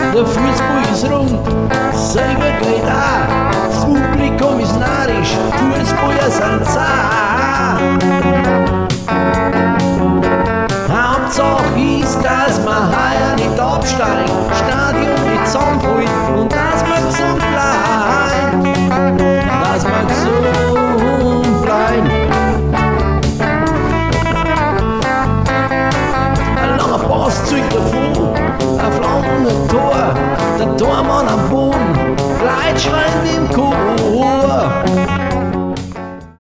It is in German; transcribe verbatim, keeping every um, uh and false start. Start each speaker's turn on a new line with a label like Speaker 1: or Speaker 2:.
Speaker 1: der Fußball ist rund, Sieger geht auch, das Publikum ist narrisch, Fußballer sind zart. Hauptsache ist, dass man heuer nicht absteigt, Stadion nicht zusammenfällt und dass man gesund bleibt, dass man gesund bleibt. Ein langer Pass zieht davon, ein flammender Tor, der Tormann am Boden, Leute schreien im Chor.